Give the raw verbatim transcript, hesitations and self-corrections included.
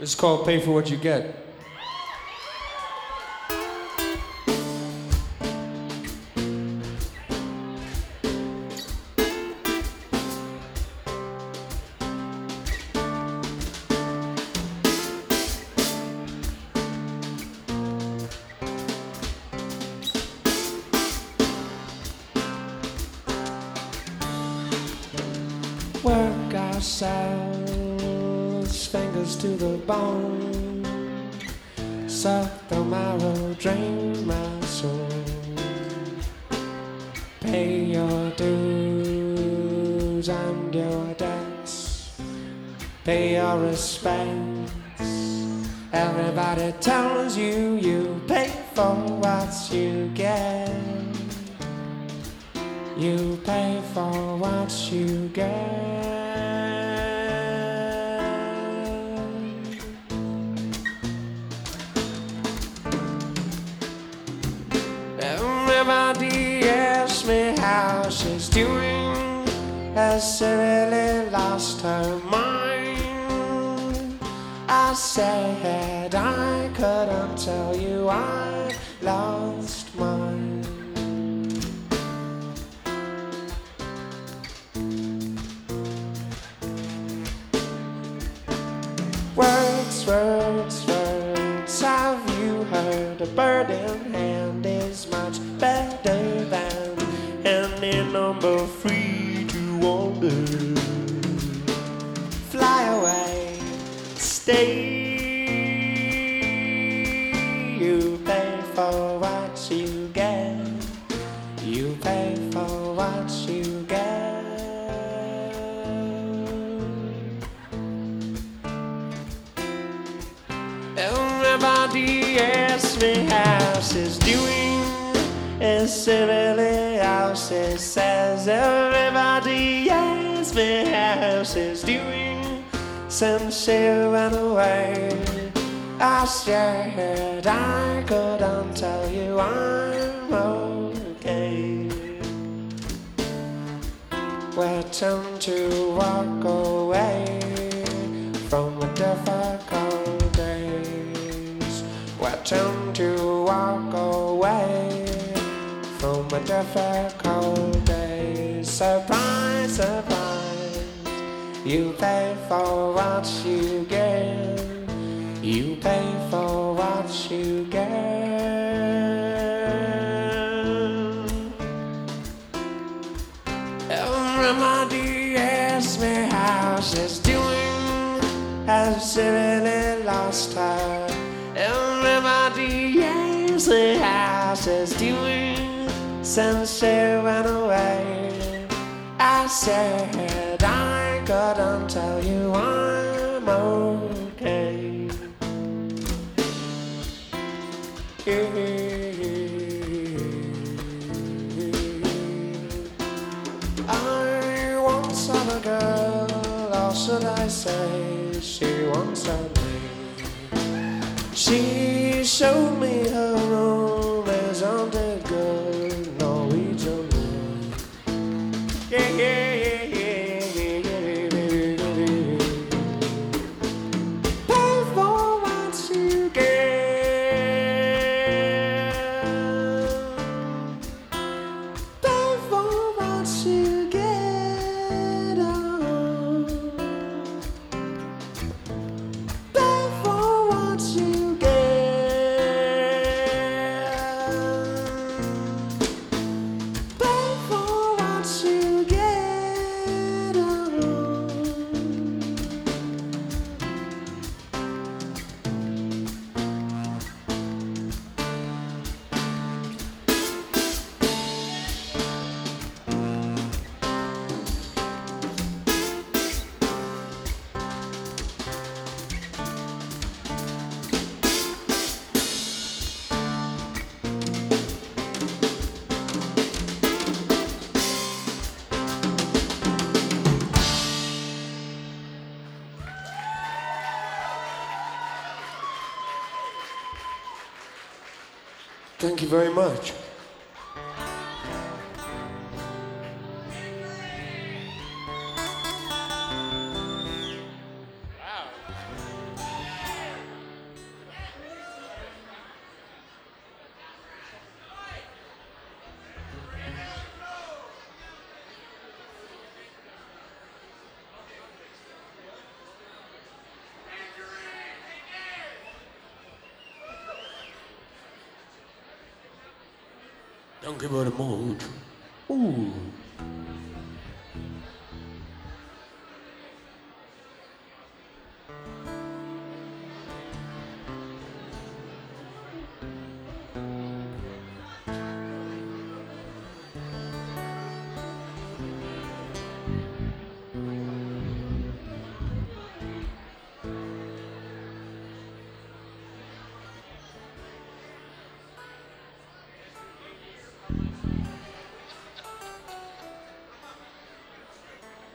It's called Pay for What You Get. Work ourselves, fingers to the bone, suck the marrow, drain my soul. Pay your dues and your debts, pay your respects. Everybody tells you you pay for what you get. You pay for what you get. Everybody asks me how she's doing. Has she really lost her mind? I said I couldn't tell you I lost mine. Words, words, words, have you heard? A bird in hand is much better than any number free to wander. Fly away, stay. You pay for what you get. You pay for what you get. Everybody asks me how she's doing. Is she really how she says? Everybody asks me how she's doing since she went away. I said I couldn't tell you I'm okay. We tend to walk away from the difficult days. We tend to walk away from the difficult days. Surprise, surprise, you pay for what you get. You pay for what you get. Everybody asks me how she's doing. Has she really lost her? Everybody asks me how she's doing since she went away. I said I couldn't tell you I'm okay. I once had a girl, or should I say, she once had me. She showed me her room as haunted good Norwegian wood. Yeah, yeah, yeah, yeah, yeah, yeah, yeah, yeah. Pay for what you get. Pay for what you get. Oh. Pay for what you get. Pay for what you get. Oh. Thank you very much. Thank you very much. Ooh.